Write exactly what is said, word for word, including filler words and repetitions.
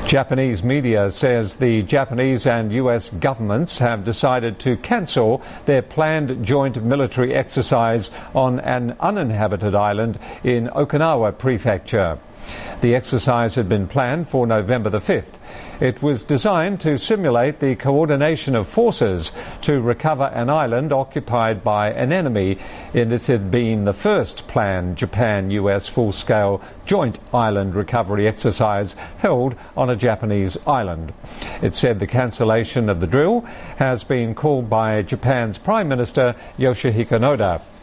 Japanese media says the Japanese and U S governments have decided to cancel their planned joint military exercise on an uninhabited island in Okinawa Prefecture. The exercise had been planned for November the fifth. It was designed to simulate the coordination of forces to recover an island occupied by an enemy, and it had been the first planned Japan U S full-scale joint island recovery exercise held on a Japanese island. It said the cancellation of the drill has been called by Japan's Prime Minister Yoshihiko Noda.